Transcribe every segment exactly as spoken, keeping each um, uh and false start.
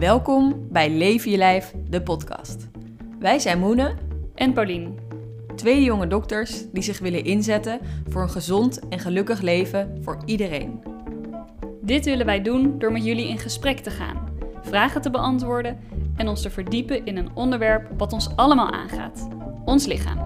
Welkom bij Leven je Lijf, de podcast. Wij zijn Moene en Paulien. Twee jonge dokters die zich willen inzetten voor een gezond en gelukkig leven voor iedereen. Dit willen wij doen door met jullie in gesprek te gaan, vragen te beantwoorden en ons te verdiepen in een onderwerp wat ons allemaal aangaat: ons lichaam.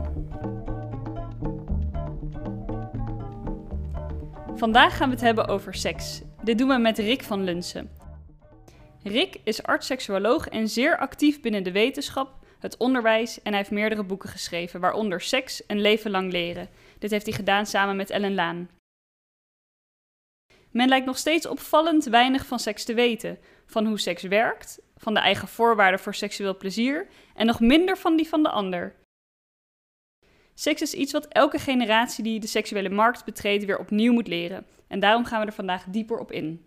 Vandaag gaan we het hebben over seks. Dit doen we met Rick van Lunsen. Rick is arts-seksuoloog en zeer actief binnen de wetenschap, het onderwijs en hij heeft meerdere boeken geschreven, waaronder Seks, een leven lang leren. Dit heeft hij gedaan samen met Ellen Laan. Men lijkt nog steeds opvallend weinig van seks te weten, van hoe seks werkt, van de eigen voorwaarden voor seksueel plezier en nog minder van die van de ander. Seks is iets wat elke generatie die de seksuele markt betreedt weer opnieuw moet leren. En daarom gaan we er vandaag dieper op in.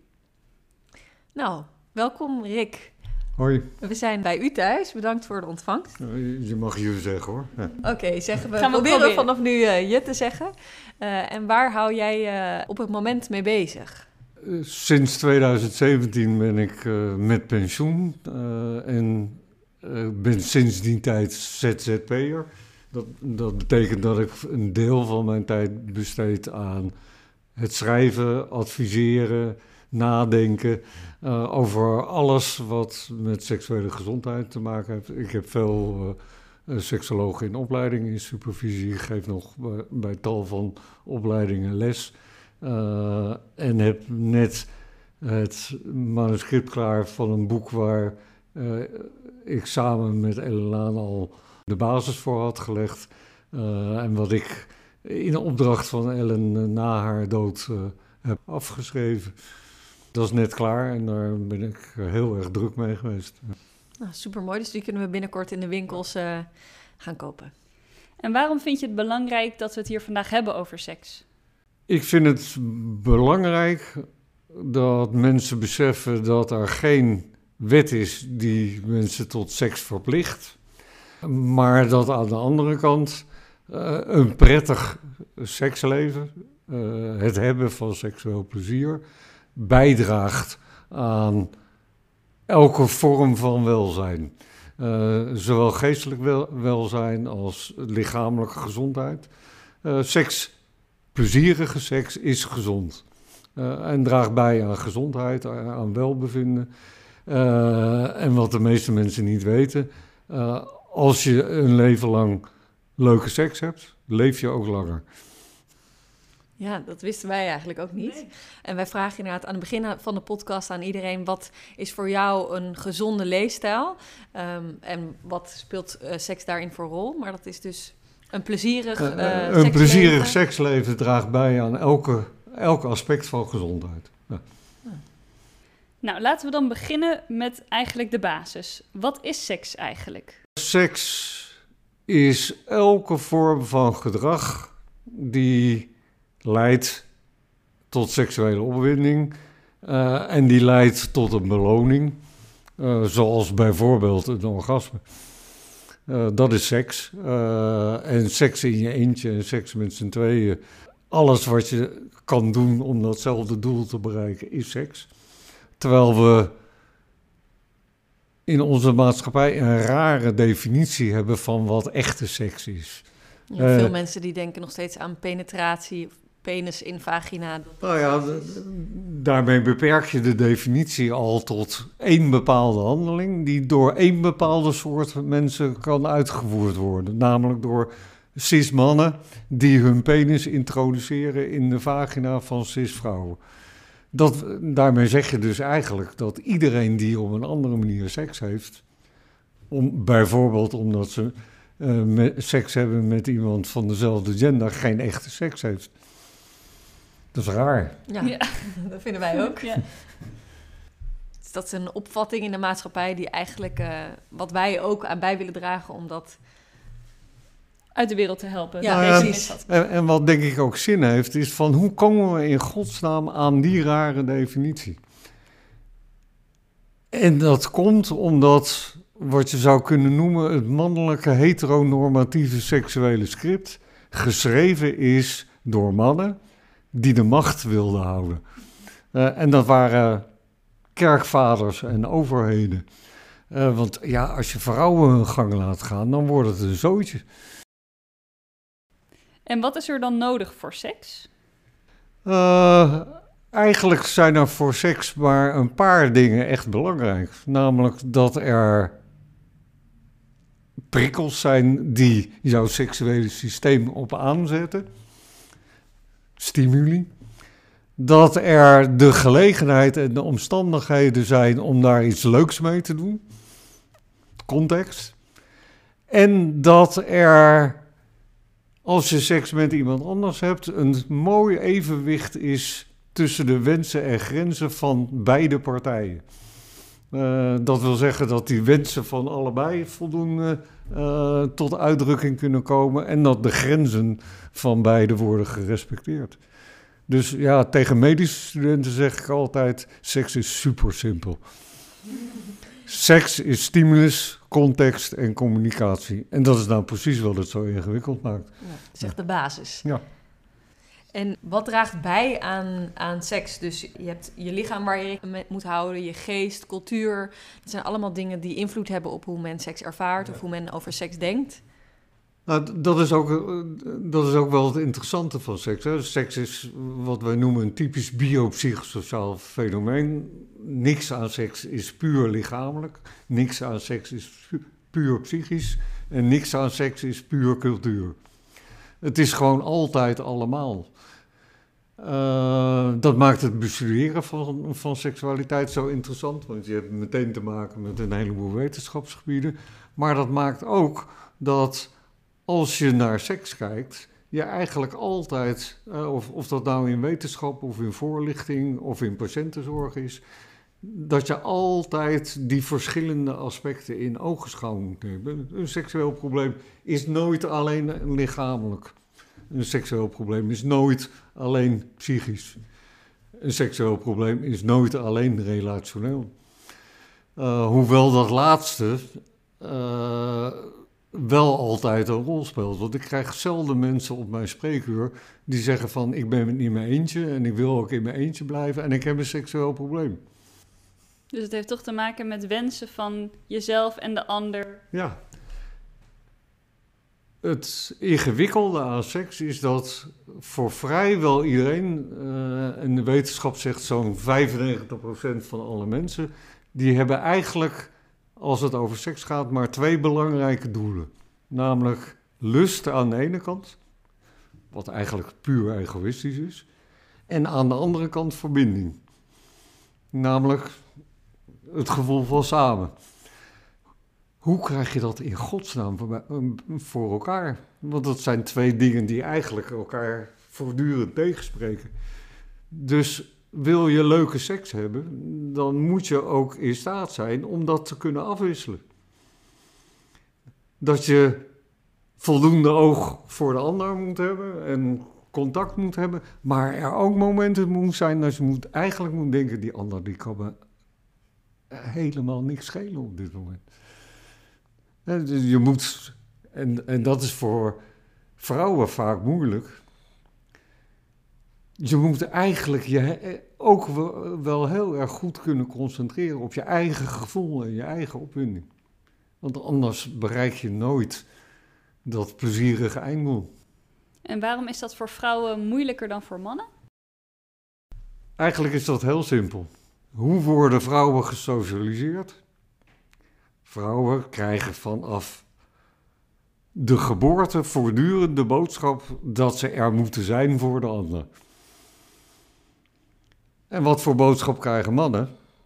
Nou, welkom Rick. Hoi. We zijn bij u thuis. Bedankt voor de ontvangst. Je mag je zeggen hoor. Ja. Oké, okay, zeggen we. Gaan we proberen proberen. vanaf nu uh, je te zeggen. Uh, en waar hou jij uh, op het moment mee bezig? Uh, sinds twintig zeventien ben ik uh, met pensioen uh, en uh, ben sinds die tijd Z Z P'er. Dat, dat betekent dat ik een deel van mijn tijd besteed aan het schrijven, adviseren, nadenken uh, over alles wat met seksuele gezondheid te maken heeft. Ik heb veel uh, seksologen in opleiding, in supervisie, geef nog bij, bij tal van opleidingen les. Uh, en heb net het manuscript klaar van een boek waar uh, ik samen met Ellen Laan al de basis voor had gelegd. Uh, en wat ik in opdracht van Ellen uh, na haar dood uh, heb afgeschreven. Dat is net klaar en daar ben ik heel erg druk mee geweest. Nou, supermooi, dus die kunnen we binnenkort in de winkels uh, gaan kopen. En waarom vind je het belangrijk dat we het hier vandaag hebben over seks? Ik vind het belangrijk dat mensen beseffen dat er geen wet is die mensen tot seks verplicht. Maar dat aan de andere kant uh, een prettig seksleven, uh, het hebben van seksueel plezier, bijdraagt aan elke vorm van welzijn. Uh, zowel geestelijk wel, welzijn als lichamelijke gezondheid. Uh, seks, plezierige seks is gezond. Uh, en draagt bij aan gezondheid, aan welbevinden. Uh, en wat de meeste mensen niet weten, uh, als je een leven lang leuke seks hebt, leef je ook langer. Ja, dat wisten wij eigenlijk ook niet. Nee. En wij vragen inderdaad aan het begin van de podcast aan iedereen: wat is voor jou een gezonde leefstijl? Um, en wat speelt uh, seks daarin voor rol? Maar dat is dus een plezierig uh, uh, seksleven. Een plezierig seksleven draagt bij aan elke, elke aspect van gezondheid. Ja. Ja. Nou, laten we dan beginnen met eigenlijk de basis. Wat is seks eigenlijk? Seks is elke vorm van gedrag die leidt tot seksuele opwinding uh, en die leidt tot een beloning, uh, zoals bijvoorbeeld een orgasme. Uh, dat is seks. Uh, en seks in je eentje en seks met z'n tweeën. Alles wat je kan doen om datzelfde doel te bereiken is seks. Terwijl we in onze maatschappij een rare definitie hebben van wat echte seks is. Ja, veel uh, mensen die denken nog steeds aan penetratie of penis in vagina. Nou ja, d- daarmee beperk je de definitie al tot één bepaalde handeling die door één bepaalde soort mensen kan uitgevoerd worden. Namelijk door cis-mannen die hun penis introduceren in de vagina van cis-vrouwen. Dat, daarmee zeg je dus eigenlijk dat iedereen die op een andere manier seks heeft, om, bijvoorbeeld omdat ze uh, met, seks hebben met iemand van dezelfde gender, geen echte seks heeft. Dat is raar. Ja, ja. Dat vinden wij ook. Ja. Dus dat is een opvatting in de maatschappij die eigenlijk, uh, wat wij ook aan bij willen dragen om dat uit de wereld te helpen. Ja, nou ja, en, en wat denk ik ook zin heeft, is van hoe komen we in godsnaam aan die rare definitie? En dat komt omdat wat je zou kunnen noemen het mannelijke heteronormatieve seksuele script geschreven is door mannen die de macht wilden houden. Uh, en dat waren kerkvaders en overheden. Uh, want ja, als je vrouwen hun gang laat gaan, dan wordt het een zootje. En wat is er dan nodig voor seks? Uh, eigenlijk zijn er voor seks maar een paar dingen echt belangrijk. Namelijk dat er prikkels zijn die jouw seksuele systeem op aanzetten. Stimuli. Dat er de gelegenheid en de omstandigheden zijn om daar iets leuks mee te doen. Context. En dat er, als je seks met iemand anders hebt, een mooi evenwicht is tussen de wensen en grenzen van beide partijen. Uh, dat wil zeggen dat die wensen van allebei voldoende uh, tot uitdrukking kunnen komen en dat de grenzen van beide worden gerespecteerd. Dus ja, tegen medische studenten zeg ik altijd, seks is super simpel. Seks is stimulus, context en communicatie. En dat is nou precies wat het zo ingewikkeld maakt. Ja, dat is echt de basis. Ja. En wat draagt bij aan, aan seks? Dus je hebt je lichaam waar je rekening mee moet houden, je geest, cultuur. Dat zijn allemaal dingen die invloed hebben op hoe men seks ervaart of hoe men over seks denkt. Nou, dat is, ook, dat is ook wel het interessante van seks. Hè. Seks is wat wij noemen een typisch biopsychosociaal fenomeen. Niks aan seks is puur lichamelijk. Niks aan seks is puur psychisch. En niks aan seks is puur cultuur. Het is gewoon altijd allemaal. Uh, dat maakt het bestuderen van, van seksualiteit zo interessant. Want je hebt meteen te maken met een heleboel wetenschapsgebieden. Maar dat maakt ook dat als je naar seks kijkt, je eigenlijk altijd, uh, of, of dat nou in wetenschap of in voorlichting of in patiëntenzorg is, dat je altijd die verschillende aspecten in ogenschouw moet nemen. Een seksueel probleem is nooit alleen lichamelijk. Een seksueel probleem is nooit alleen psychisch. Een seksueel probleem is nooit alleen relationeel. Uh, hoewel dat laatste uh, wel altijd een rol speelt. Want ik krijg zelden mensen op mijn spreekuur die zeggen van ik ben het niet in mijn eentje en ik wil ook in mijn eentje blijven en ik heb een seksueel probleem. Dus het heeft toch te maken met wensen van jezelf en de ander? Ja. Het ingewikkelde aan seks is dat voor vrijwel iedereen, uh, en de wetenschap zegt zo'n vijfennegentig procent van alle mensen, die hebben eigenlijk, als het over seks gaat, maar twee belangrijke doelen. Namelijk lust aan de ene kant, wat eigenlijk puur egoïstisch is, en aan de andere kant verbinding. Namelijk het gevoel van samen. Hoe krijg je dat in godsnaam voor, voor elkaar? Want dat zijn twee dingen die eigenlijk elkaar voortdurend tegenspreken. Dus wil je leuke seks hebben, dan moet je ook in staat zijn om dat te kunnen afwisselen. Dat je voldoende oog voor de ander moet hebben en contact moet hebben, maar er ook momenten moet zijn dat je moet, eigenlijk moet denken, die ander die kan me helemaal niks schelen op dit moment. Je moet, en, en dat is voor vrouwen vaak moeilijk, je moet eigenlijk je ook wel, wel heel erg goed kunnen concentreren op je eigen gevoel en je eigen opwinding. Want anders bereik je nooit dat plezierige einddoel. En waarom is dat voor vrouwen moeilijker dan voor mannen? Eigenlijk is dat heel simpel. Hoe worden vrouwen gesocialiseerd? Vrouwen krijgen vanaf de geboorte voortdurend de boodschap dat ze er moeten zijn voor de ander. En wat voor boodschap krijgen mannen?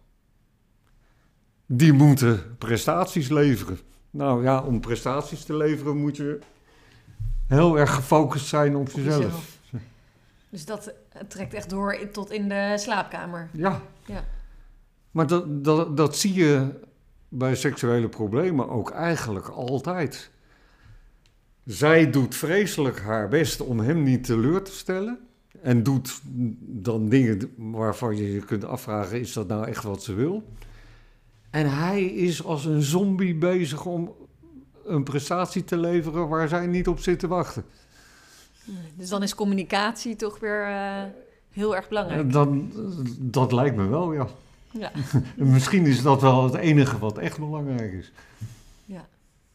Die moeten prestaties leveren. Nou ja, om prestaties te leveren moet je heel erg gefocust zijn op, op jezelf. jezelf. Dus dat trekt echt door tot in de slaapkamer. Ja. ja. Maar dat, dat, dat zie je bij seksuele problemen ook eigenlijk altijd. Zij doet vreselijk haar best om hem niet teleur te stellen. En doet dan dingen waarvan je je kunt afvragen, is dat nou echt wat ze wil? En hij is als een zombie bezig om een prestatie te leveren waar zij niet op zit te wachten. Dus dan is communicatie toch weer uh, heel erg belangrijk. Dan, dat lijkt me wel, ja. Ja. Misschien is dat wel het enige wat echt belangrijk is. Ja.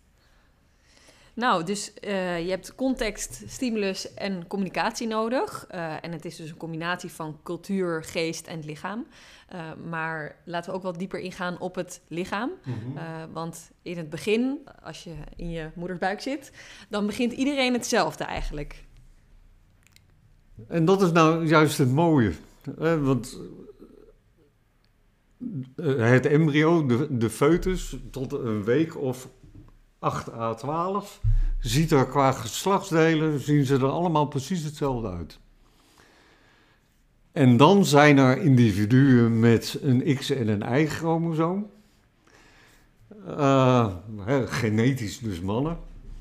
Nou, dus uh, je hebt context, stimulus en communicatie nodig. Uh, en het is dus een combinatie van cultuur, geest en lichaam. Uh, maar laten we ook wat dieper ingaan op het lichaam. Mm-hmm. Uh, want in het begin, als je in je moeders buik zit, dan begint iedereen hetzelfde eigenlijk. En dat is nou juist het mooie. Uh, want uh, het embryo, de, de foetus, tot een week of acht à twaalf... ziet er qua geslachtsdelen, zien ze er allemaal precies hetzelfde uit. En dan zijn er individuen met een X- en een Y-chromosoom. Uh, he, genetisch dus mannen.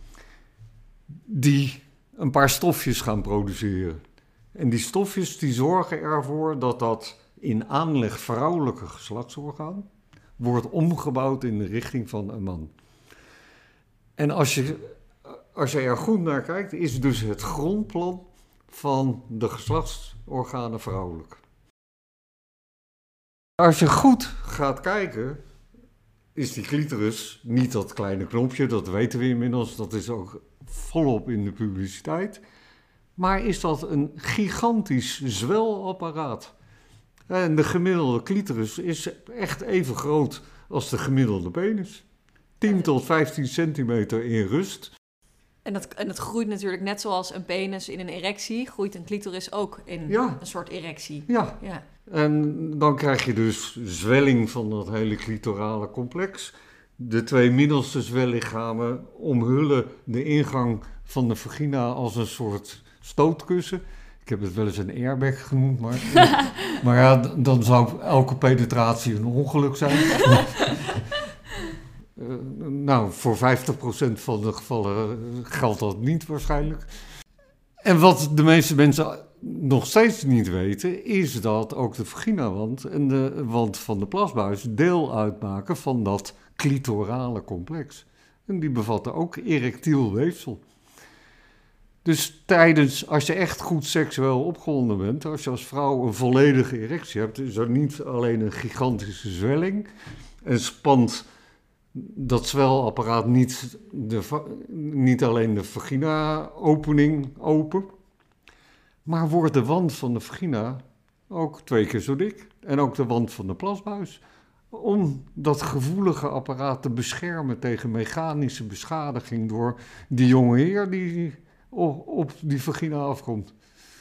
Die een paar stofjes gaan produceren. En die stofjes die zorgen ervoor dat dat in aanleg vrouwelijke geslachtsorgaan wordt omgebouwd in de richting van een man. En als je, als je er goed naar kijkt, is dus het grondplan van de geslachtsorganen vrouwelijk. Als je goed gaat kijken, is die clitoris niet dat kleine knopje, dat weten we inmiddels, dat is ook volop in de publiciteit. Maar is dat een gigantisch zwelapparaat. En de gemiddelde clitoris is echt even groot als de gemiddelde penis. tien tot vijftien centimeter in rust. En dat, en dat groeit natuurlijk net zoals een penis in een erectie, groeit een clitoris ook in ja. een soort erectie. Ja. ja, en dan krijg je dus zwelling van dat hele clitorale complex. De twee middelste zwellichamen omhullen de ingang van de vagina als een soort stootkussen. Ik heb het wel eens een airbag genoemd, maar, maar ja, dan zou elke penetratie een ongeluk zijn. Uh, nou, voor vijftig procent van de gevallen geldt dat niet waarschijnlijk. En wat de meeste mensen nog steeds niet weten, is dat ook de vaginawand en de wand van de plasbuis deel uitmaken van dat clitorale complex. En die bevatten ook erectiel weefsel. Dus tijdens, als je echt goed seksueel opgewonden bent, als je als vrouw een volledige erectie hebt, is er niet alleen een gigantische zwelling en spant dat zwelapparaat niet, de, niet alleen de vagina-opening open, maar wordt de wand van de vagina ook twee keer zo dik. En ook de wand van de plasbuis. Om dat gevoelige apparaat te beschermen tegen mechanische beschadiging door die jonge heer die op die vagina afkomt.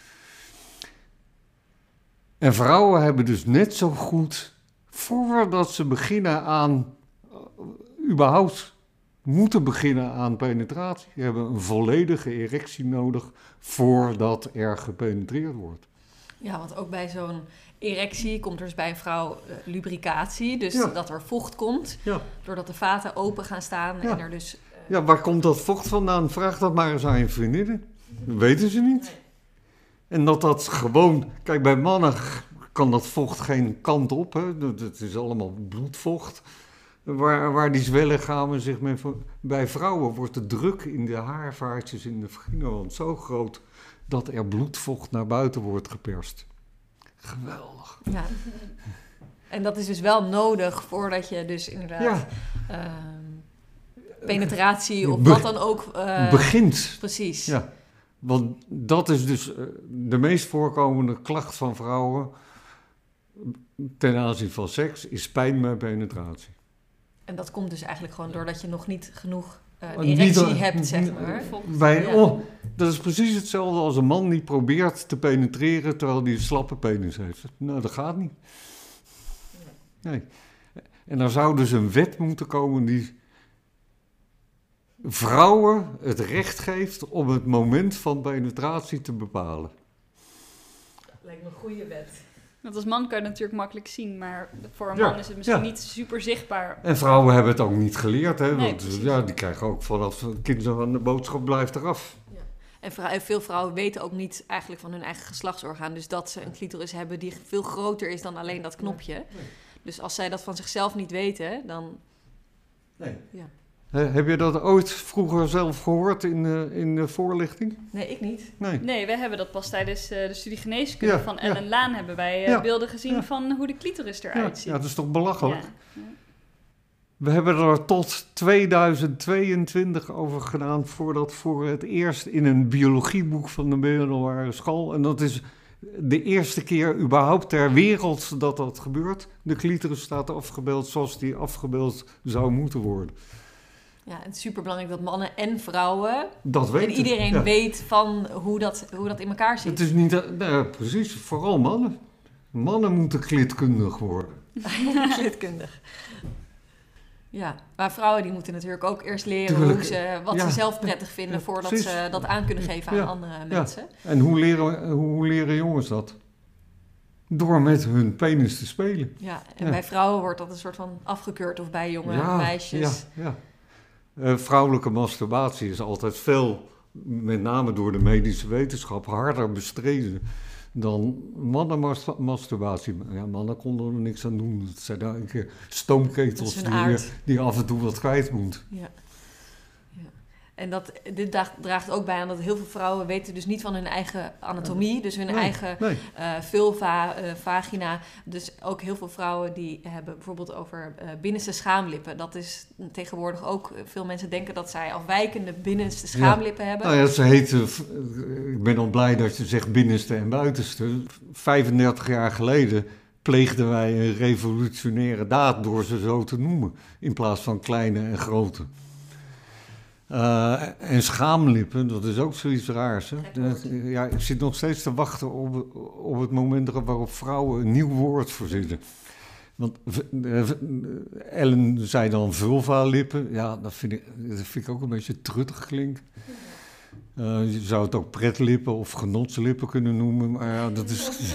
En vrouwen hebben dus net zo goed, voordat ze beginnen aan überhaupt moeten beginnen aan penetratie, je hebben een volledige erectie nodig voordat er gepenetreerd wordt. Ja, want ook bij zo'n erectie komt er dus bij een vrouw uh, lubricatie, dus ja. dat er vocht komt, ja. doordat de vaten open gaan staan ja. en er dus... Uh... Ja, waar komt dat vocht vandaan? Vraag dat maar eens aan je vriendinnen. Dat weten ze niet. Nee. En dat dat gewoon... Kijk, bij mannen kan dat vocht geen kant op, hè. Het is allemaal bloedvocht. Waar, waar die zwellichamen zich mee... Bij vrouwen wordt de druk in de haarvaartjes in de vaginawand zo groot dat er bloedvocht naar buiten wordt geperst. Geweldig. Ja. En dat is dus wel nodig voordat je dus inderdaad ja. uh, penetratie of Be- wat dan ook... Uh, begint. Precies. Ja. Want dat is dus uh, de meest voorkomende klacht van vrouwen ten aanzien van seks, is pijn bij penetratie. En dat komt dus eigenlijk gewoon doordat je nog niet genoeg uh, een erectie niet, hebt, zeg maar. Bij, ja. oh, dat is precies hetzelfde als een man die probeert te penetreren terwijl hij een slappe penis heeft. Nou, dat gaat niet. Nee. En er zou dus een wet moeten komen die vrouwen het recht geeft om het moment van penetratie te bepalen. Lijkt me een goede wet. Want als man kan je het natuurlijk makkelijk zien, maar voor een ja, man is het misschien ja. niet super zichtbaar. En vrouwen hebben het ook niet geleerd, hè? Nee, Want ja, die krijgen ook vanaf kinderen aan de boodschap blijft eraf. Ja. En vrou- veel vrouwen weten ook niet eigenlijk van hun eigen geslachtsorgaan, dus dat ze een clitoris hebben die veel groter is dan alleen dat knopje. Nee. Dus als zij dat van zichzelf niet weten, dan... Nee. Ja. He, heb je dat ooit vroeger zelf gehoord in, uh, in de voorlichting? Nee, ik niet. Nee. Nee, wij hebben dat pas tijdens uh, de studie geneeskunde Ja, van ja. Ellen Laan hebben wij uh, Ja. beelden gezien Ja. van hoe de clitoris eruit Ja, ziet. ja, dat is toch belachelijk? Ja. Ja. We hebben er tot tweeduizend tweeëntwintig over gedaan voordat voor het eerst in een biologieboek van de middelbare school, en dat is de eerste keer überhaupt ter wereld dat dat gebeurt, de clitoris staat afgebeeld zoals die afgebeeld zou moeten worden. Ja, het is superbelangrijk dat mannen en vrouwen Dat weet en iedereen ja. weet van hoe dat, hoe dat in elkaar zit. Het is niet, nou, precies, vooral mannen. Mannen moeten klitkundig worden. Klitkundig. Ja, maar vrouwen die moeten natuurlijk ook eerst leren Tuurlijk. hoe ze, wat Ja. ze zelf prettig vinden Ja, voordat precies. ze dat aan kunnen geven aan Ja. andere Ja. mensen. En hoe leren, hoe leren jongens dat? Door met hun penis te spelen. Ja, en Ja. bij vrouwen wordt dat een soort van afgekeurd of bij jonge Ja, meisjes. Ja, ja. Uh, vrouwelijke masturbatie is altijd veel, met name door de medische wetenschap, harder bestreden dan mannenmasturbatie. Ja, mannen konden er niks aan doen. Het zijn daar een keer stoomketels Dat is hun die, aard. die af en toe wat kwijt moet. Ja. Ja. En dat, dit draagt, draagt ook bij aan dat heel veel vrouwen weten dus niet van hun eigen anatomie, dus hun Nee, eigen nee. uh, vulva, uh, vagina. Dus ook heel veel vrouwen die hebben bijvoorbeeld over uh, binnenste schaamlippen. Dat is tegenwoordig ook, veel mensen denken dat zij afwijkende binnenste schaamlippen hebben. Nou ja, ze heten, ik ben al blij dat je zegt binnenste en buitenste. vijfendertig jaar geleden pleegden wij een revolutionaire daad door ze zo te noemen, in plaats van kleine en grote. Uh, en schaamlippen, dat is ook zoiets raars. Hè? Dat, ja, ik zit nog steeds te wachten op, op het moment waarop vrouwen een nieuw woord verzinnen. Want uh, Ellen zei dan vulva-lippen. Ja, dat vind, ik, dat vind ik ook een beetje truttig klinken. Uh, je zou het ook pretlippen of genotslippen kunnen noemen. Maar ja, dat is...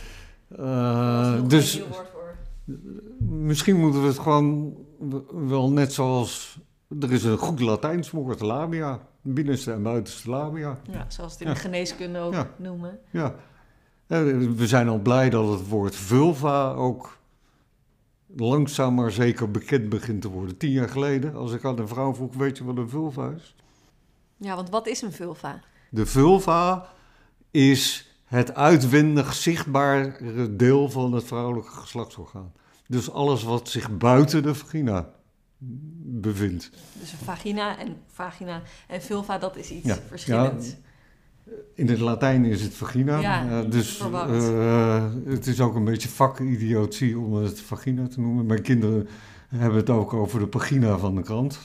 Uh, dat is dus een nieuw woord voor. Misschien moeten we het gewoon wel net zoals... Er is een goed Latijns woord, labia. Binnenste en buitenste labia. Ja, zoals het in Ja. de geneeskunde ook Ja. noemen. Ja. We zijn al blij dat het woord vulva ook langzaam maar zeker bekend begint te worden. Tien jaar geleden, als ik aan een vrouw vroeg, weet je wat een vulva is? Ja, want wat is een vulva? De vulva is het uitwendig zichtbare deel van het vrouwelijke geslachtsorgaan. Dus alles wat zich buiten de vagina bevindt. Dus een vagina en vagina en vulva, dat is iets Ja. verschillends. Ja, in het Latijn is het vagina. Ja, uh, dus verwarrend. uh, het is ook een beetje vakidiotie om het vagina te noemen. Mijn kinderen hebben het ook over de pagina van de krant.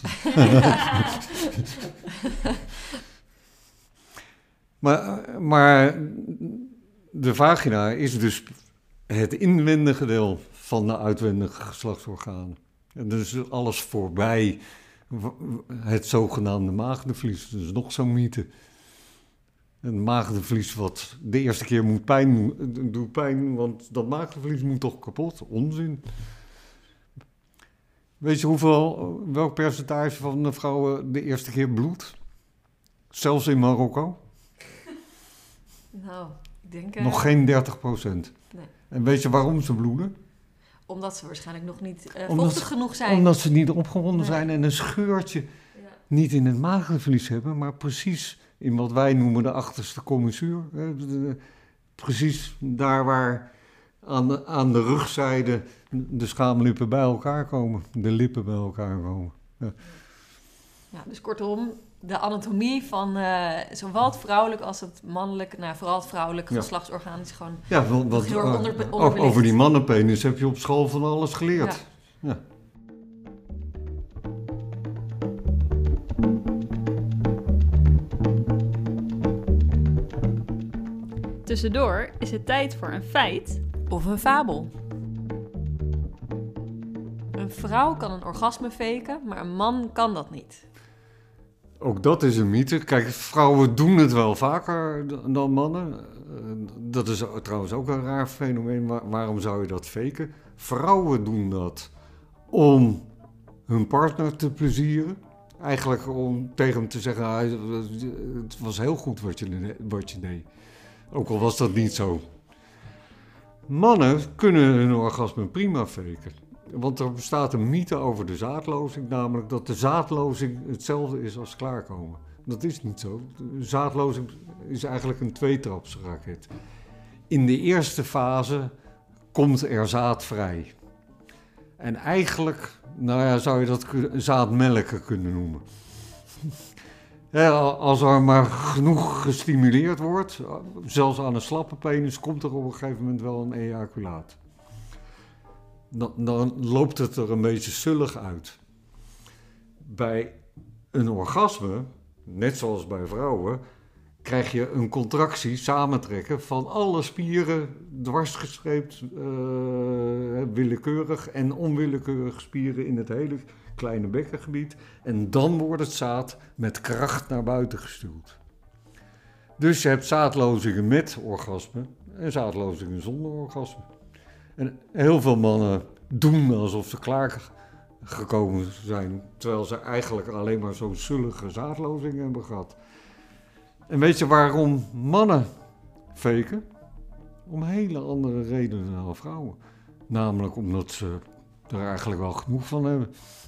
maar, maar de vagina is dus het inwendige deel van de uitwendige geslachtsorganen. En dus alles voorbij het zogenaamde maagdenvlies. Dat is nog zo'n mythe. Een maagdenvlies wat de eerste keer moet pijn, doet pijn, want dat maagdenvlies moet toch kapot? Onzin. Weet je hoeveel, welk percentage van de vrouwen de eerste keer bloedt? Zelfs in Marokko? Nou, ik denk... Uh, Nog geen dertig procent. Nee. En weet je waarom ze bloeden? Omdat ze waarschijnlijk nog niet uh, Omdat- vochtig genoeg zijn. Omdat ze niet opgewonden Nee. zijn en een scheurtje Ja. niet in het maagdenvlies hebben, maar precies in wat wij noemen de achterste commissuur. Hè, de- de- Precies daar waar aan de, aan de rugzijde de schaamlippen bij elkaar komen, de lippen bij elkaar komen. Ja. Ja, dus kortom, de anatomie van uh, zowel het vrouwelijk als het mannelijk, nou vooral het vrouwelijk Ja. geslachtsorgaan is gewoon... Ja, want, want, heel erg uh, onder- ook onderbelicht. over die mannenpenis heb je op school van alles geleerd. Ja. Ja. Tussendoor is het tijd voor een feit. Of een fabel. Een vrouw kan een orgasme faken, maar een man kan dat niet. Ook dat is een mythe. Kijk, vrouwen doen het wel vaker d- dan mannen. Uh, Dat is trouwens ook een raar fenomeen. Waar- waarom zou je dat faken? Vrouwen doen dat om hun partner te plezieren. Eigenlijk om tegen hem te zeggen, ah, het was heel goed wat je, ne- wat je deed. Ook al was dat niet zo. Mannen kunnen hun orgasme prima faken. Want er bestaat een mythe over de zaadlozing, namelijk dat de zaadlozing hetzelfde is als klaarkomen. Dat is niet zo. De zaadlozing is eigenlijk een tweetrapsraket. In de eerste fase komt er zaad vrij. En eigenlijk, nou ja, zou je dat zaadmelken kunnen noemen. Ja, als er maar genoeg gestimuleerd wordt, zelfs aan een slappe penis, komt er op een gegeven moment wel een ejaculaat. Dan, dan loopt het er een beetje zullig uit. Bij een orgasme, net zoals bij vrouwen, krijg je een contractie, samentrekken van alle spieren, dwarsgestreept, uh, willekeurig en onwillekeurig spieren in het hele kleine bekkengebied. En dan wordt het zaad met kracht naar buiten gestuwd. Dus je hebt zaadlozingen met orgasme en zaadlozingen zonder orgasme. En heel veel mannen doen alsof ze klaargekomen zijn, terwijl ze eigenlijk alleen maar zo'n zullige zaadlozing hebben gehad. En weet je waarom mannen faken? Om hele andere redenen dan vrouwen. Namelijk omdat ze er eigenlijk wel genoeg van hebben.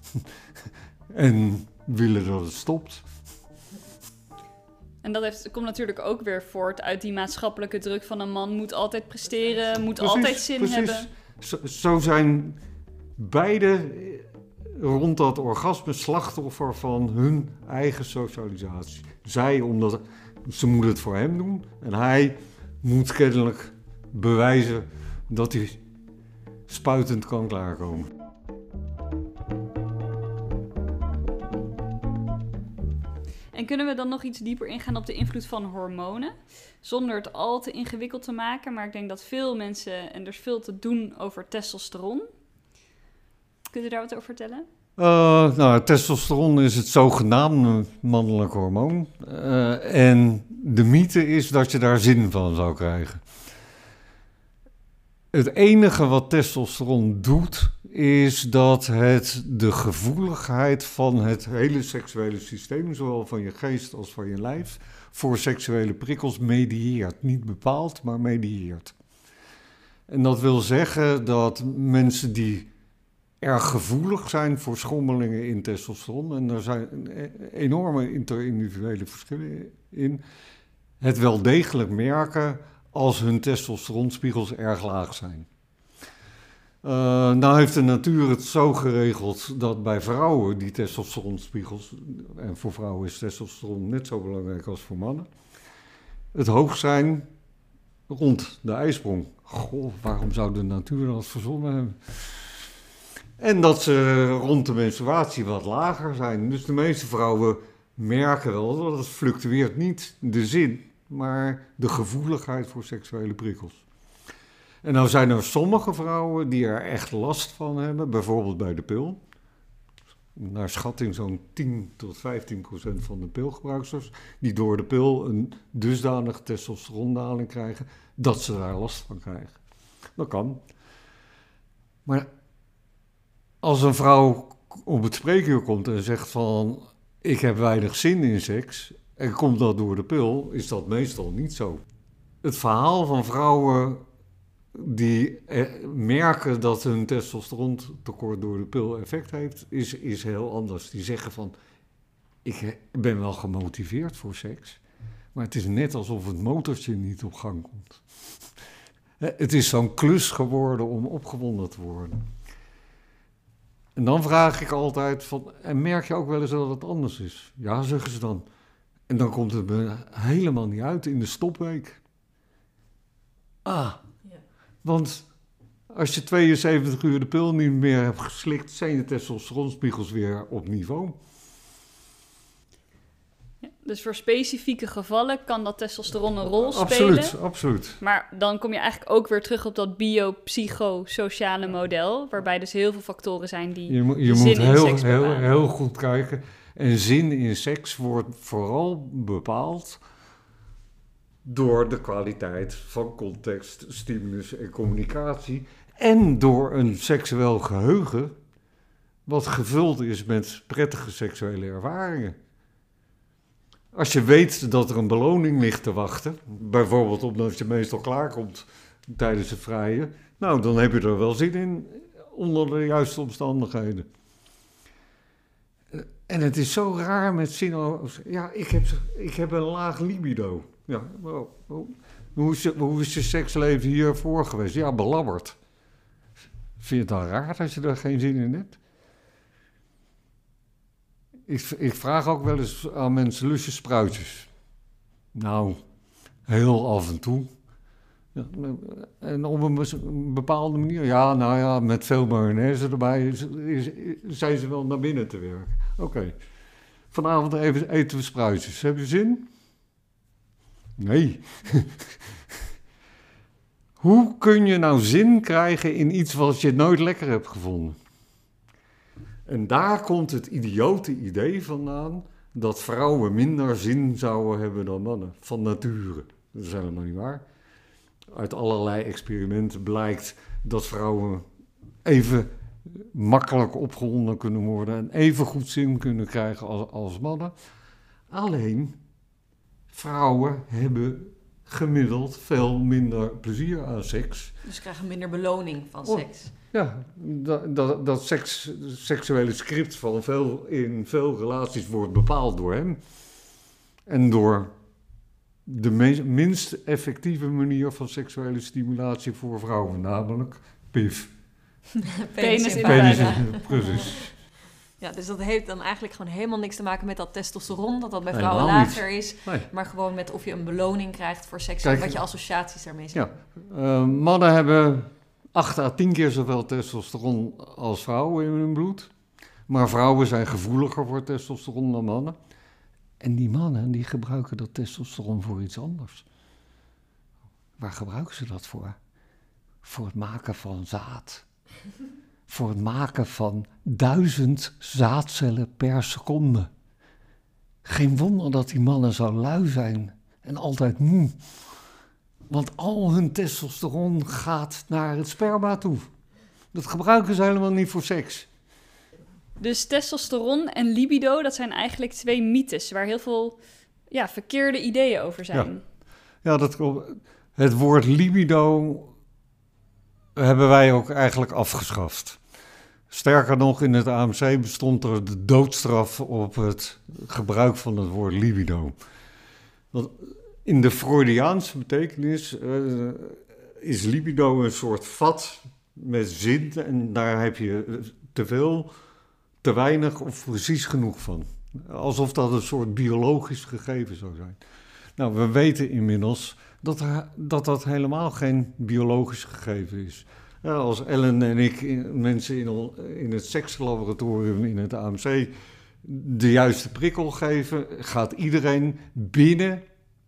En willen dat het stopt. En dat heeft, komt natuurlijk ook weer voort uit die maatschappelijke druk van een man moet altijd presteren, moet Precies, altijd zin precies. hebben. Zo, zo zijn beide rond dat orgasme slachtoffer van hun eigen socialisatie. Zij omdat ze moet het voor hem doen en hij moet kennelijk bewijzen dat hij spuitend kan klaarkomen. En kunnen we dan nog iets dieper ingaan op de invloed van hormonen? Zonder het al te ingewikkeld te maken, maar ik denk dat veel mensen, en er is veel te doen over testosteron. Kun je daar wat over vertellen? Uh, nou, testosteron is het zogenaamde mannelijk hormoon. Uh, en de mythe is dat je daar zin van zou krijgen. Het enige wat testosteron doet, is dat het de gevoeligheid van het hele seksuele systeem, zowel van je geest als van je lijf, voor seksuele prikkels medieert. Niet bepaalt, maar medieert. En dat wil zeggen dat mensen die erg gevoelig zijn voor schommelingen in testosteron, en er zijn enorme interindividuele verschillen in, het wel degelijk merken als hun testosteronspiegels erg laag zijn. Uh, nou heeft de natuur het zo geregeld dat bij vrouwen die testosteronspiegels, en voor vrouwen is testosteron net zo belangrijk als voor mannen, het hoog zijn rond de ijsprong. Goh, waarom zou de natuur dat verzonnen hebben? En dat ze rond de menstruatie wat lager zijn. Dus de meeste vrouwen merken wel dat het fluctueert niet de zin, maar de gevoeligheid voor seksuele prikkels. En nou zijn er sommige vrouwen die er echt last van hebben, bijvoorbeeld bij de pil. Naar schatting zo'n tien tot vijftien procent van de pilgebruiksters, die door de pil een dusdanige testosterondaling krijgen, dat ze daar last van krijgen. Dat kan. Maar als een vrouw op het spreekuur komt en zegt van, ik heb weinig zin in seks, en komt dat door de pil, is dat meestal niet zo. Het verhaal van vrouwen die eh, merken dat hun testosterontekort door de pil effect heeft, is, is heel anders. Die zeggen van, ik ben wel gemotiveerd voor seks, maar het is net alsof het motortje niet op gang komt. Het is zo'n klus geworden om opgewonden te worden. En dan vraag ik altijd van, en merk je ook wel eens dat het anders is? Ja, zeggen ze dan. En dan komt het me helemaal niet uit in de stopweek. Ah, ja. Want als je tweeënzeventig uur de pil niet meer hebt geslikt, zijn je testosteronspiegels weer op niveau. Ja, dus voor specifieke gevallen kan dat testosteron een rol absoluut, spelen. Absoluut, absoluut. Maar dan kom je eigenlijk ook weer terug op dat biopsychosociale model, waarbij dus heel veel factoren zijn die Je, mo- je zin moet in heel, seks heel, bepalen. heel goed kijken. En zin in seks wordt vooral bepaald door de kwaliteit van context, stimulus en communicatie. En door een seksueel geheugen wat gevuld is met prettige seksuele ervaringen. Als je weet dat er een beloning ligt te wachten, bijvoorbeeld omdat je meestal klaarkomt tijdens het vrijen, nou dan heb je er wel zin in onder de juiste omstandigheden. En het is zo raar met zin. Ja, ik heb, ik heb een laag libido. Ja, oh, oh. Hoe, is je, hoe is je seksleven hiervoor geweest? Ja, belabberd. Vind je het dan raar als je daar geen zin in hebt? Ik, ik vraag ook wel eens aan mensen, lust je spruitjes? Nou, heel af en toe. Ja, en op een bepaalde manier, ja, nou ja, met veel mayonaise erbij is, is, zijn ze wel naar binnen te werken. Oké, okay. Vanavond even eten we spruitjes. Heb je zin? Nee. Hoe kun je nou zin krijgen in iets wat je nooit lekker hebt gevonden? En daar komt het idiote idee vandaan dat vrouwen minder zin zouden hebben dan mannen, van nature. Dat is helemaal niet waar. Uit allerlei experimenten blijkt dat vrouwen even makkelijk opgewonden kunnen worden en even goed zin kunnen krijgen als, als mannen. Alleen, vrouwen hebben gemiddeld veel minder plezier aan seks. Dus krijgen minder beloning van oh, seks. Ja, dat, dat, dat seks, seksuele script van veel, in veel relaties wordt bepaald door hem. En door de me- minst effectieve manier van seksuele stimulatie voor vrouwen, namelijk pif. Penis in Penis vagina. in, precies. Ja, dus dat heeft dan eigenlijk gewoon helemaal niks te maken met dat testosteron, dat dat bij vrouwen Helemaal lager niet. is. Nee. Maar gewoon met of je een beloning krijgt voor seks, Kijk, wat je associaties daarmee zijn. Ja, uh, mannen hebben acht à tien keer zoveel testosteron als vrouwen in hun bloed. Maar vrouwen zijn gevoeliger voor testosteron dan mannen. En die mannen die gebruiken dat testosteron voor iets anders. Waar gebruiken ze dat voor? Voor het maken van zaad. Voor het maken van duizend zaadcellen per seconde. Geen wonder dat die mannen zo lui zijn en altijd moe. Want al hun testosteron gaat naar het sperma toe. Dat gebruiken ze helemaal niet voor seks. Dus testosteron en libido, dat zijn eigenlijk twee mythes waar heel veel ja, verkeerde ideeën over zijn. Ja, ja dat klopt. Het woord libido hebben wij ook eigenlijk afgeschaft. Sterker nog, in het A M C bestond er de doodstraf op het gebruik van het woord libido. Want in de Freudiaanse betekenis uh, is libido een soort vat met zin en daar heb je te veel, te weinig of precies genoeg van. Alsof dat een soort biologisch gegeven zou zijn. Nou, we weten inmiddels dat er, dat, dat helemaal geen biologisch gegeven is. Ja, als Ellen en ik in, mensen in, in het sekslaboratorium in het A M C de juiste prikkel geven, gaat iedereen binnen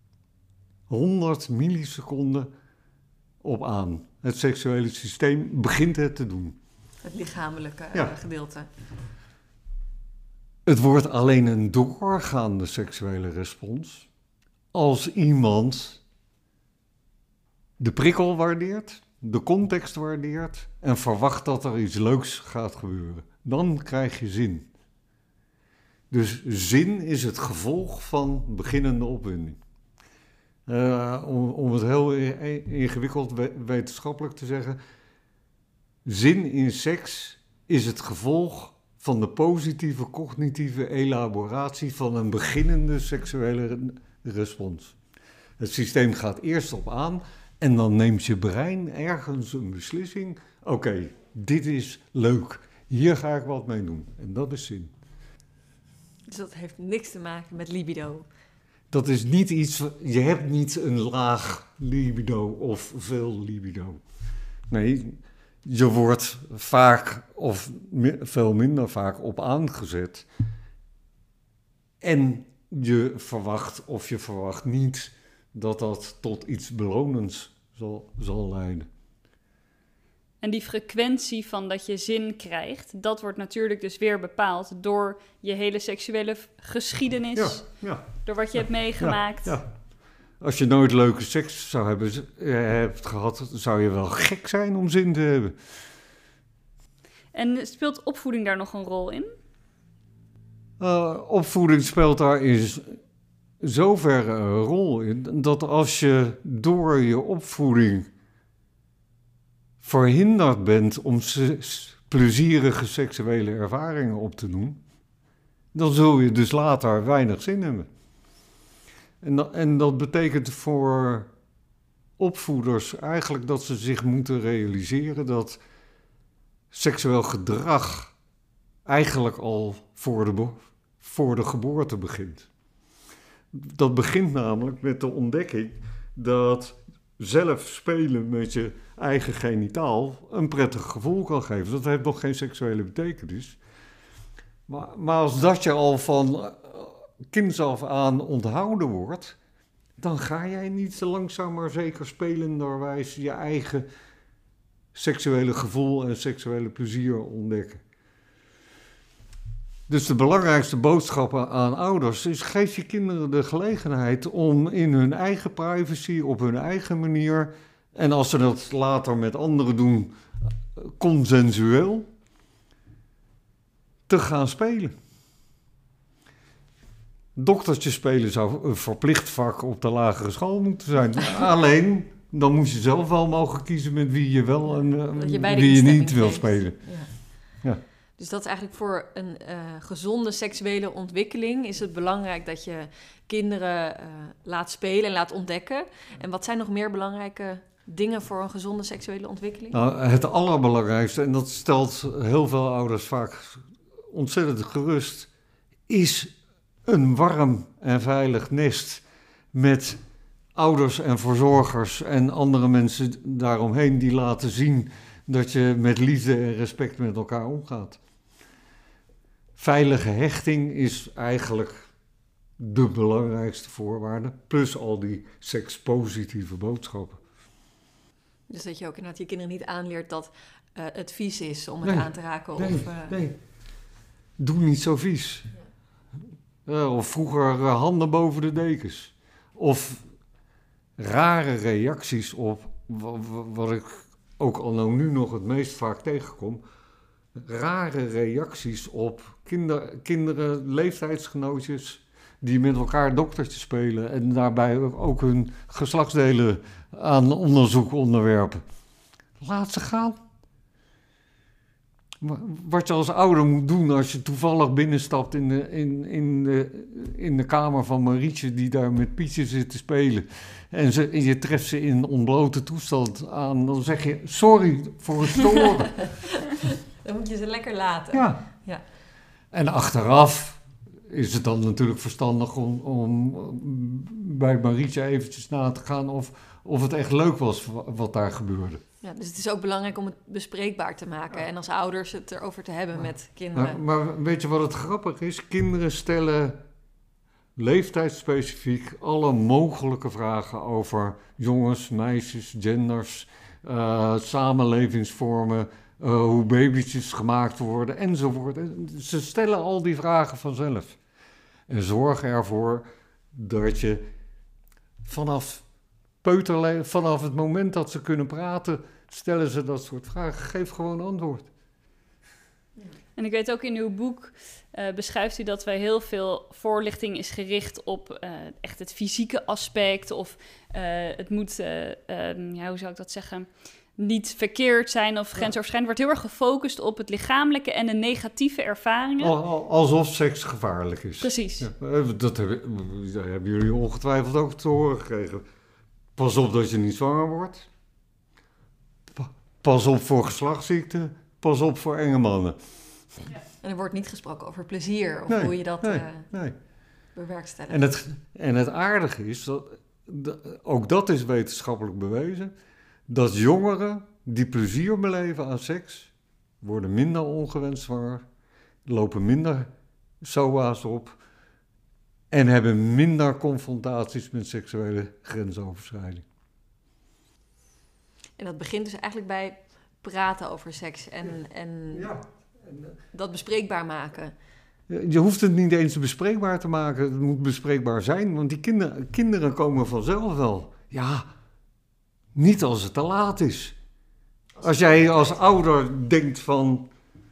honderd milliseconden op aan. Het seksuele systeem begint het te doen. Het lichamelijke ja. uh, gedeelte. Het wordt alleen een doorgaande seksuele respons als iemand de prikkel waardeert, de context waardeert en verwacht dat er iets leuks gaat gebeuren. Dan krijg je zin. Dus zin is het gevolg van beginnende opwinding. Uh, om, om het heel ingewikkeld wetenschappelijk te zeggen, zin in seks is het gevolg van de positieve cognitieve elaboratie van een beginnende seksuele respons. Het systeem gaat eerst op aan en dan neemt je brein ergens een beslissing. Oké, okay, dit is leuk, hier ga ik wat mee doen. En dat is zin. Dus dat heeft niks te maken met libido. Dat is niet iets, je hebt niet een laag libido of veel libido. Nee, je wordt vaak of mi- veel minder vaak op aangezet. En je verwacht of je verwacht niet dat dat tot iets belonends zal, zal leiden. En die frequentie van dat je zin krijgt, dat wordt natuurlijk dus weer bepaald door je hele seksuele f- geschiedenis. Ja, ja. Door wat je Ja, hebt meegemaakt. Ja, ja. Als je nooit leuke seks zou hebben eh, hebt gehad, zou je wel gek zijn om zin te hebben. En speelt opvoeding daar nog een rol in? Uh, opvoeding speelt daar in zoverre een rol in, dat als je door je opvoeding verhinderd bent om s- plezierige seksuele ervaringen op te doen, dan zul je dus later weinig zin hebben. En dat, en dat betekent voor opvoeders eigenlijk dat ze zich moeten realiseren dat seksueel gedrag eigenlijk al voor de, bo- voor de geboorte begint. Dat begint namelijk met de ontdekking dat zelf spelen met je eigen genitaal een prettig gevoel kan geven. Dat heeft nog geen seksuele betekenis. Maar, maar als dat je al van kinds af aan onthouden wordt, dan ga jij niet langzaam maar zeker spelenderwijs je eigen seksuele gevoel en seksuele plezier ontdekken. Dus de belangrijkste boodschap aan ouders is: geef je kinderen de gelegenheid om in hun eigen privacy, op hun eigen manier, en als ze dat later met anderen doen, consensueel, te gaan spelen. Doktertje spelen zou een verplicht vak op de lagere school moeten zijn. Alleen, dan moet je zelf wel mogen kiezen met wie je wel en uh, je wie je niet wil geeft. spelen. Ja. Ja. Dus dat is eigenlijk voor een uh, gezonde seksuele ontwikkeling is het belangrijk dat je kinderen uh, laat spelen en laat ontdekken. En wat zijn nog meer belangrijke dingen voor een gezonde seksuele ontwikkeling? Nou, het allerbelangrijkste, en dat stelt heel veel ouders vaak ontzettend gerust, is een warm en veilig nest met ouders en verzorgers en andere mensen daaromheen die laten zien dat je met liefde en respect met elkaar omgaat. Veilige hechting is eigenlijk de belangrijkste voorwaarde, plus al die sekspositieve boodschappen. Dus dat je ook inderdaad je kinderen niet aanleert dat uh, het vies is om het nee, aan te raken? Nee, of, uh... nee, doe niet zo vies. Uh, of vroeger uh, handen boven de dekens. Of rare reacties op, wat, wat ik ook al nou nu nog het meest vaak tegenkom, rare reacties op kinder, kinderen, leeftijdsgenootjes die met elkaar doktertje spelen en daarbij ook hun geslachtsdelen aan onderzoek onderwerpen. Laat ze gaan. Wat je als ouder moet doen als je toevallig binnenstapt in de, in, in de, in de kamer van Marietje die daar met Pietje zit te spelen en, ze, en je treft ze in ontblote toestand aan, dan zeg je sorry voor het storen. Dan moet je ze lekker laten. Ja. Ja. En achteraf is het dan natuurlijk verstandig om, om bij Marietje eventjes na te gaan of, of het echt leuk was wat daar gebeurde. Ja, dus het is ook belangrijk om het bespreekbaar te maken en als ouders het erover te hebben met kinderen. Maar, maar weet je wat het grappig is? Kinderen stellen leeftijdsspecifiek alle mogelijke vragen over jongens, meisjes, genders, uh, samenlevingsvormen, uh, hoe babytjes gemaakt worden enzovoort. Ze stellen al die vragen vanzelf. En zorg ervoor dat je vanaf peuterle- vanaf het moment dat ze kunnen praten, stellen ze dat soort vragen. Geef gewoon antwoord. En ik weet ook in uw boek uh, beschrijft u dat wij heel veel voorlichting is gericht op uh, echt het fysieke aspect. Of uh, het moet, uh, um, ja, hoe zou ik dat zeggen, niet verkeerd zijn of grensoverschrijdend. wordt heel erg gefocust op het lichamelijke en de negatieve ervaringen. Alsof seks gevaarlijk is. Precies. Ja, dat hebben, dat hebben jullie ongetwijfeld ook te horen gekregen. Pas op dat je niet zwanger wordt. Pas op voor geslachtsziekten. Pas op voor enge mannen. Ja. En er wordt niet gesproken over plezier of nee, hoe je dat nee, uh, nee. bewerkstelligt. En het, en het aardige is, dat, dat, ook dat is wetenschappelijk bewezen, dat jongeren die plezier beleven aan seks, worden minder ongewenst zwanger, lopen minder S O A's op en hebben minder confrontaties met seksuele grensoverschrijding. En dat begint dus eigenlijk bij praten over seks en, en ja. dat bespreekbaar maken. Je hoeft het niet eens bespreekbaar te maken, het moet bespreekbaar zijn, want die kinderen, kinderen komen vanzelf wel. Ja, niet als het te laat is. Als jij als ouder denkt van,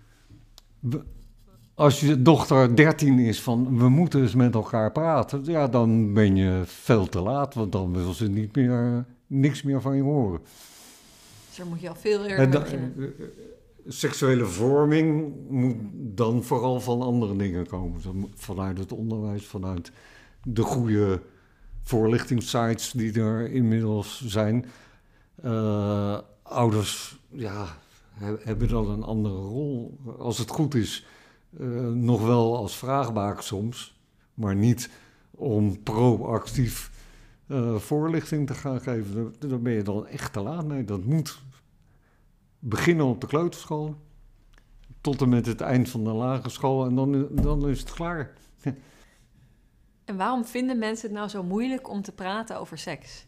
als je dochter dertien is van, we moeten eens met elkaar praten, ja, dan ben je veel te laat, want dan wil ze niet meer, niks meer van je horen. Dus daar moet je al veel eerder da- beginnen. seksuele vorming moet dan vooral van andere dingen komen. Vanuit het onderwijs, vanuit de goede voorlichtingssites die er inmiddels zijn. Uh, ouders ja, he, hebben dan een andere rol. Als het goed is, uh, nog wel als vraagbaak soms, maar niet om proactief uh, voorlichting te gaan geven. Daar ben je dan echt te laat mee. Dat moet beginnen op de kleuterschool, tot en met het eind van de lagere school en dan, dan is het klaar. En waarom vinden mensen het nou zo moeilijk om te praten over seks?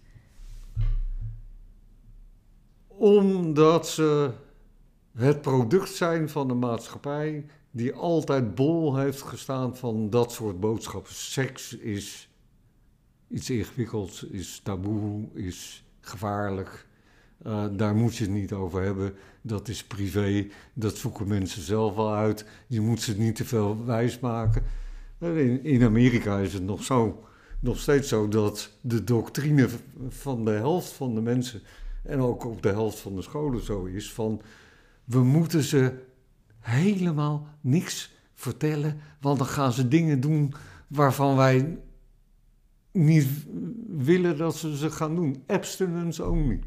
Omdat ze het product zijn van een maatschappij die altijd bol heeft gestaan van dat soort boodschappen. Seks is iets ingewikkelds, is taboe, is gevaarlijk. Uh, daar moet je het niet over hebben. Dat is privé, dat zoeken mensen zelf wel uit. Je moet ze niet te veel wijsmaken. In, in Amerika is het nog zo, nog steeds zo dat de doctrine van de helft van de mensen en ook op de helft van de scholen zo is van we moeten ze helemaal niks vertellen, want dan gaan ze dingen doen waarvan wij niet willen dat ze ze gaan doen. Abstinence only.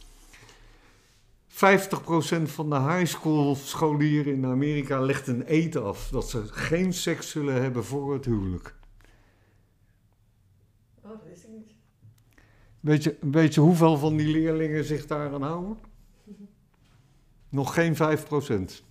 vijftig procent van de high school scholieren in Amerika legt een eed af dat ze geen seks zullen hebben voor het huwelijk. Oh, dat wist ik niet. Weet je, weet je hoeveel van die leerlingen zich daaraan houden? Nog geen vijf procent.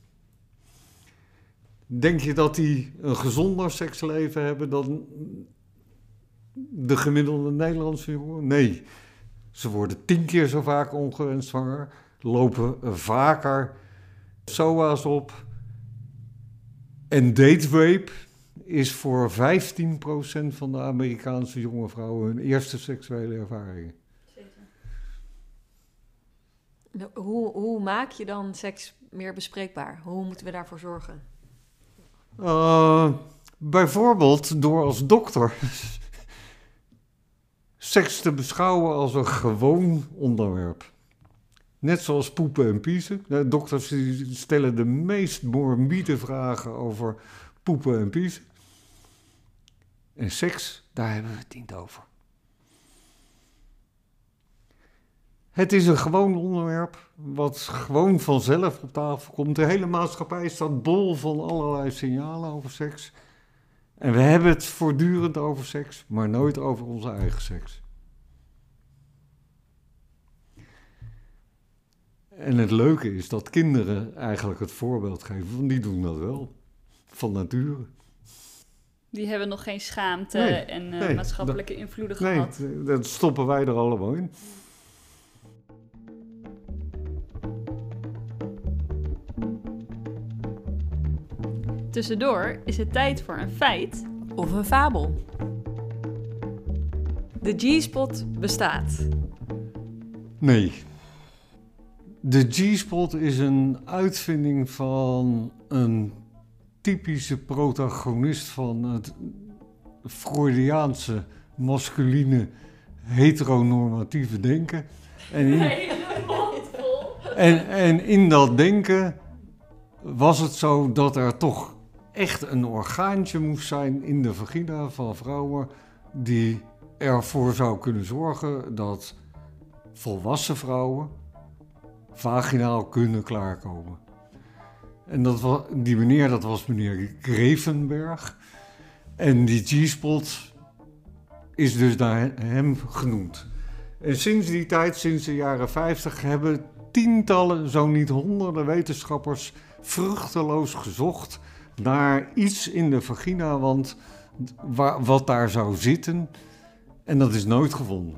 Denk je dat die een gezonder seksleven hebben dan de gemiddelde Nederlandse jongen? Nee. Ze worden tien keer zo vaak ongewenst zwanger, lopen vaker S O A's op. En date rape is voor vijftien procent van de Amerikaanse jonge vrouwen hun eerste seksuele ervaring. Hoe, hoe maak je dan seks meer bespreekbaar? Hoe moeten we daarvoor zorgen? Uh, bijvoorbeeld door als dokter seks te beschouwen als een gewoon onderwerp. Net zoals poepen en piezen. De dokters stellen de meest morbide vragen over poepen en piezen. En seks, daar hebben we het niet over. Het is een gewoon onderwerp wat gewoon vanzelf op tafel komt. De hele maatschappij staat bol van allerlei signalen over seks. En we hebben het voortdurend over seks, maar nooit over onze eigen seks. En het leuke is dat kinderen eigenlijk het voorbeeld geven, want die doen dat wel, van nature. Die hebben nog geen schaamte nee, en uh, nee, maatschappelijke dat, invloeden nee, gehad. Nee, dat stoppen wij er allemaal in. Tussendoor is het tijd voor een feit of een fabel. De G-spot bestaat. Nee. De G-spot is een uitvinding van een typische protagonist van het Freudiaanse masculine heteronormatieve denken. En in, en, en in dat denken was het zo dat er toch echt een orgaantje moest zijn in de vagina van vrouwen die ervoor zou kunnen zorgen dat volwassen vrouwen vaginaal kunnen klaarkomen. En dat was, die meneer, dat was meneer Grevenberg. En die G-spot is dus naar hem genoemd. En sinds die tijd, sinds de jaren vijftig, hebben tientallen, zo niet honderden wetenschappers vruchteloos gezocht naar iets in de vagina, want wa- wat daar zou zitten. En dat is nooit gevonden.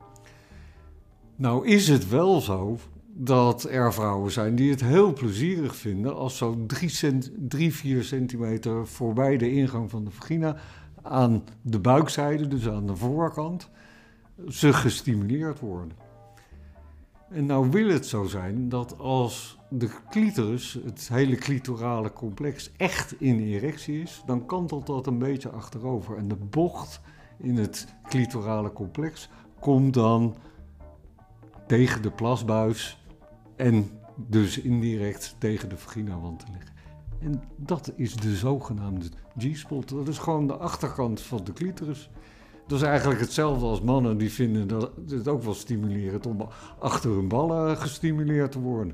Nou is het wel zo dat er vrouwen zijn die het heel plezierig vinden als zo drie, cent, drie, vier centimeter voorbij de ingang van de vagina aan de buikzijde, dus aan de voorkant, ze gestimuleerd worden. En nou wil het zo zijn dat als de clitoris, het hele clitorale complex, echt in erectie is, dan kantelt dat een beetje achterover. En de bocht in het clitorale complex komt dan tegen de plasbuis en dus indirect tegen de vaginawand te liggen. En dat is de zogenaamde G-spot. Dat is gewoon de achterkant van de clitoris. Dat is eigenlijk hetzelfde als mannen die vinden dat het ook wel stimulerend om achter hun ballen gestimuleerd te worden.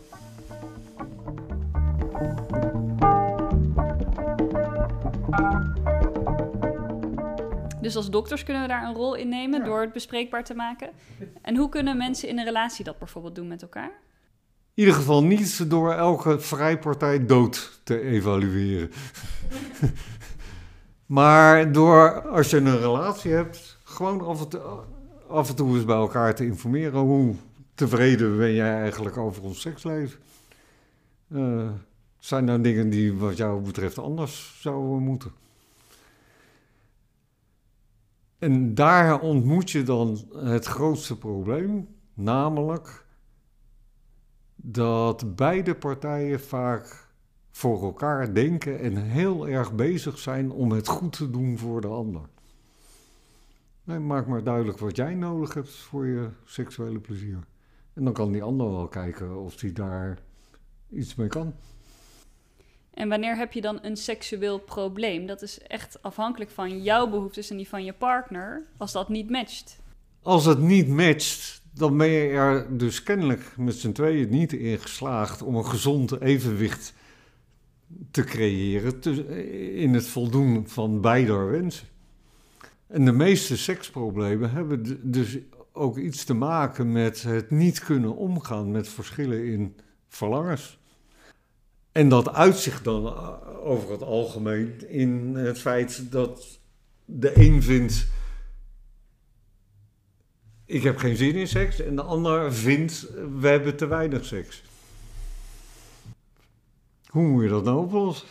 Dus als dokters kunnen we daar een rol in nemen Ja. door het bespreekbaar te maken. En hoe kunnen mensen in een relatie dat bijvoorbeeld doen met elkaar? In ieder geval niet door elke vrijpartij dood te evalueren. Maar door, als je een relatie hebt, gewoon af en, toe, af en toe eens bij elkaar te informeren. Hoe tevreden ben jij eigenlijk over ons seksleven? Uh, zijn er dingen die wat jou betreft anders zouden moeten? En daar ontmoet je dan het grootste probleem, namelijk dat beide partijen vaak voor elkaar denken en heel erg bezig zijn om het goed te doen voor de ander. Nee, maak maar duidelijk wat jij nodig hebt voor je seksuele plezier. En dan kan die ander wel kijken of die daar iets mee kan. En wanneer heb je dan een seksueel probleem? Dat is echt afhankelijk van jouw behoeftes en die van je partner, als dat niet matcht. Als het niet matcht, dan ben je er dus kennelijk met z'n tweeën niet in geslaagd om een gezond evenwicht te creëren in het voldoen van beider wensen. En de meeste seksproblemen hebben dus ook iets te maken met het niet kunnen omgaan met verschillen in verlangens. En dat uitzicht dan over het algemeen in het feit dat de een vindt, ik heb geen zin in seks, en de ander vindt, we hebben te weinig seks. Hoe moet je dat nou oplossen?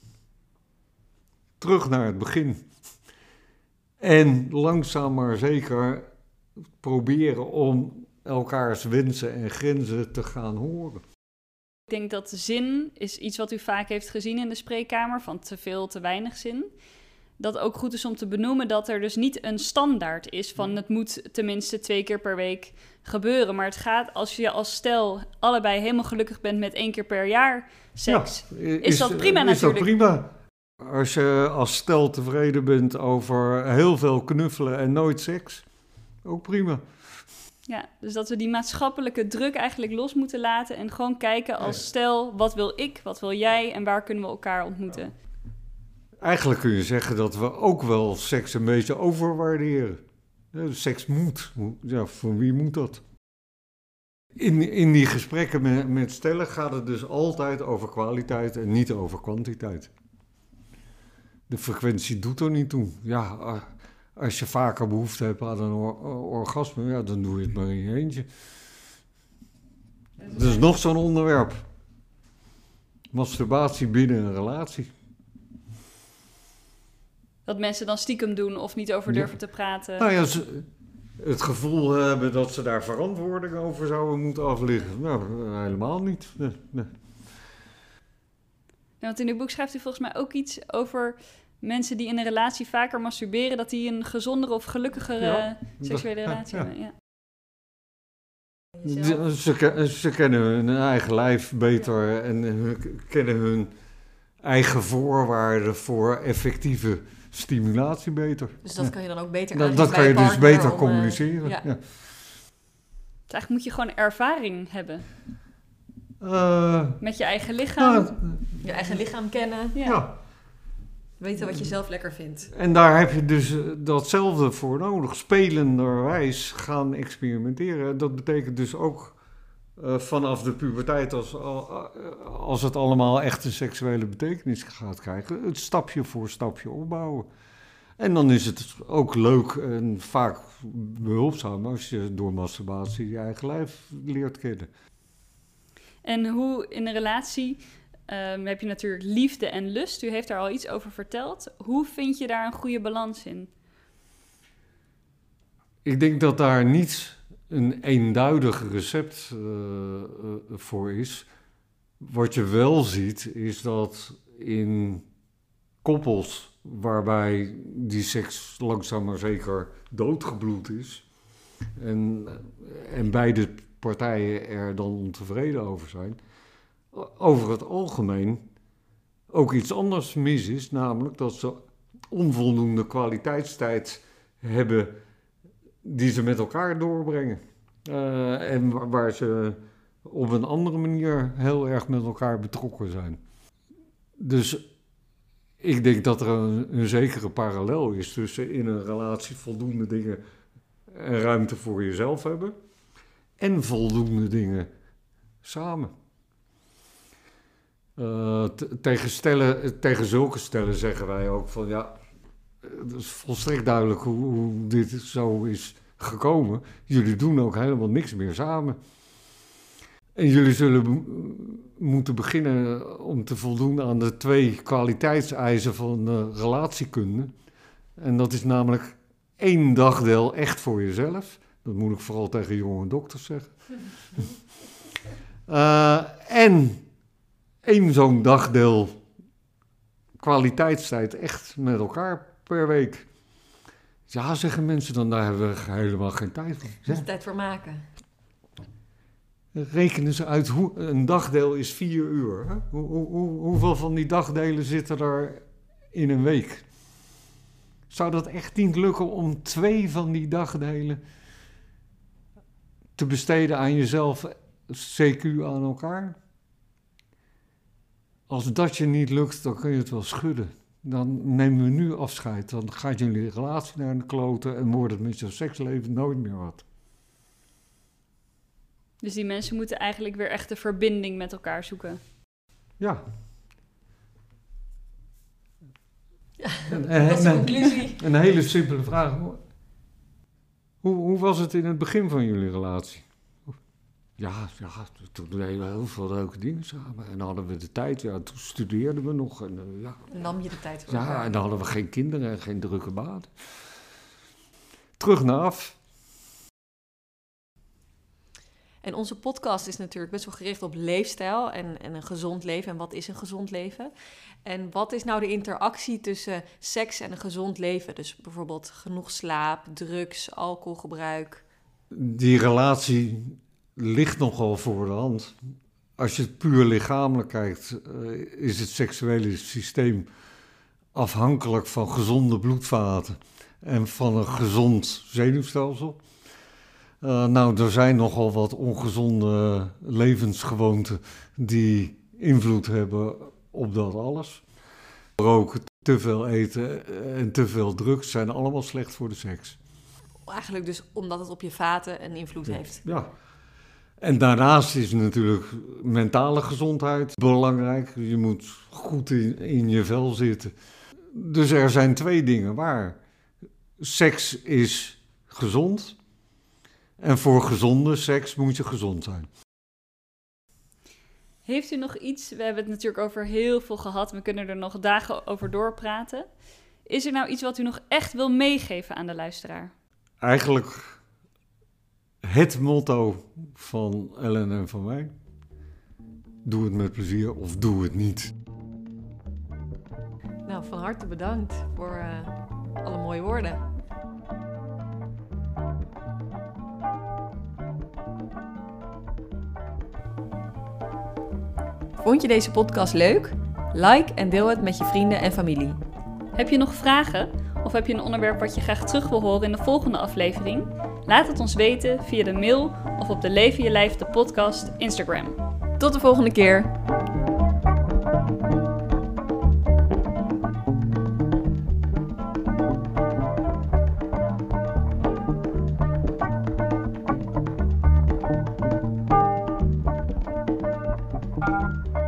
Terug naar het begin. En langzaam maar zeker proberen om elkaars wensen en grenzen te gaan horen. Ik denk dat zin is iets wat u vaak heeft gezien in de spreekkamer, van te veel, te weinig zin. Dat ook goed is om te benoemen dat er dus niet een standaard is van het moet tenminste twee keer per week gebeuren. Maar het gaat, als je als stel allebei helemaal gelukkig bent met één keer per jaar seks, ja, is, is dat prima is natuurlijk. Dat prima. Als je als stel tevreden bent over heel veel knuffelen en nooit seks, ook prima. Ja, dus dat we die maatschappelijke druk eigenlijk los moeten laten en gewoon kijken als stel, wat wil ik, wat wil jij en waar kunnen we elkaar ontmoeten? Eigenlijk kun je zeggen dat we ook wel seks een beetje overwaarderen. Seks moet. Ja, voor wie moet dat? In, in die gesprekken met, met stellen gaat het dus altijd over kwaliteit en niet over kwantiteit. De frequentie doet er niet toe. Ja, als je vaker behoefte hebt aan een or- orgasme, ja, dan doe je het maar in je eentje. Dat is nog zo'n onderwerp. Masturbatie binnen een relatie. Dat mensen dan stiekem doen of niet over durven ja. te praten. Nou ja, ze, het gevoel hebben dat ze daar verantwoording over zouden moeten afleggen. Nou, helemaal niet. Nee, nee. Ja, want in uw boek schrijft u volgens mij ook iets over mensen die in een relatie vaker masturberen, dat die een gezondere of gelukkigere ja, seksuele dat, relatie ja, ja. hebben. Ja. Ze, ze kennen hun eigen lijf beter en hun, kennen hun eigen voorwaarden voor effectieve stimulatie beter. Dus dat ja. kan je dan ook beter Dat, dat kan je dus beter om, communiceren. Uh, ja. Ja. Dus eigenlijk moet je gewoon ervaring hebben. Uh, Met je eigen lichaam. Uh, je eigen lichaam kennen. Ja. ja. Weten wat je zelf lekker vindt. En daar heb je dus datzelfde voor nodig. Spelenderwijs gaan experimenteren. Dat betekent dus ook uh, vanaf de puberteit, als, als het allemaal echt een seksuele betekenis gaat krijgen, het stapje voor stapje opbouwen. En dan is het ook leuk en vaak behulpzaam als je door masturbatie je eigen lijf leert kennen. En hoe in een relatie um, heb je natuurlijk liefde en lust. U heeft daar al iets over verteld. Hoe vind je daar een goede balans in? Ik denk dat daar niet een eenduidig recept uh, uh, voor is. Wat je wel ziet, is dat in koppels waarbij die seks langzaam maar zeker doodgebloed is en, en beide partijen er dan ontevreden over zijn, over het algemeen ook iets anders mis is, namelijk dat ze onvoldoende kwaliteitstijd hebben die ze met elkaar doorbrengen. Uh, en waar ze op een andere manier heel erg met elkaar betrokken zijn. Dus ik denk dat er een, een zekere parallel is tussen in een relatie voldoende dingen en ruimte voor jezelf hebben en voldoende dingen samen. Uh, t- tegen, stellen, tegen zulke stellen zeggen wij ook van ja, het is volstrekt duidelijk hoe, hoe dit zo is gekomen. Jullie doen ook helemaal niks meer samen. En jullie zullen be- moeten beginnen om te voldoen aan de twee kwaliteitseisen van uh, relatiekunde. En dat is namelijk één dagdeel echt voor jezelf. Dat moet ik vooral tegen jonge dokters zeggen. uh, en één zo'n dagdeel kwaliteitstijd echt met elkaar per week. Ja, zeggen mensen dan, daar hebben we helemaal geen tijd voor. Er is tijd voor maken. Rekenen ze uit, hoe, een dagdeel is vier uur. Hè? Hoe, hoe, hoe, hoeveel van die dagdelen zitten er in een week? Zou dat echt niet lukken om twee van die dagdelen te besteden aan jezelf, C Q aan elkaar? Als dat je niet lukt, dan kun je het wel schudden. Dan nemen we nu afscheid. Dan gaat jullie relatie naar de kloten en wordt het met je seksleven nooit meer wat. Dus die mensen moeten eigenlijk weer echt de verbinding met elkaar zoeken. Ja. Ja, en, en, dat is de en, conclusie. Een hele simpele vraag. Hoe, hoe was het in het begin van jullie relatie? Ja, ja, toen deden we heel veel leuke dingen samen. En dan hadden we de tijd, ja, toen studeerden we nog. En, uh, ja. Nam je de tijd voor Ja, elkaar. en dan hadden we geen kinderen en geen drukke baan. Terug naar af. En onze podcast is natuurlijk best wel gericht op leefstijl en, en een gezond leven. En wat is een gezond leven? En wat is nou de interactie tussen seks en een gezond leven? Dus bijvoorbeeld genoeg slaap, drugs, alcoholgebruik. Die relatie ligt nogal voor de hand. Als je het puur lichamelijk kijkt, uh, is het seksuele systeem afhankelijk van gezonde bloedvaten en van een gezond zenuwstelsel. Uh, nou, er zijn nogal wat ongezonde levensgewoonten die invloed hebben op dat alles. Roken, te veel eten en te veel drugs zijn allemaal slecht voor de seks. Eigenlijk dus omdat het op je vaten een invloed Ja. heeft. Ja. En daarnaast is natuurlijk mentale gezondheid belangrijk. Je moet goed in, in je vel zitten. Dus er zijn twee dingen waar. Seks is gezond. En voor gezonde seks moet je gezond zijn. Heeft u nog iets? We hebben het natuurlijk over heel veel gehad. We kunnen er nog dagen over doorpraten. Is er nou iets wat u nog echt wil meegeven aan de luisteraar? Eigenlijk het motto van Ellen en van mij. Doe het met plezier of doe het niet. Nou, van harte bedankt voor uh, alle mooie woorden. Vond je deze podcast leuk? Like en deel het met je vrienden en familie. Heb je nog vragen? Of heb je een onderwerp wat je graag terug wil horen in de volgende aflevering? Laat het ons weten via de mail of op de Leven Je Lijf de podcast Instagram. Tot de volgende keer! Thank you.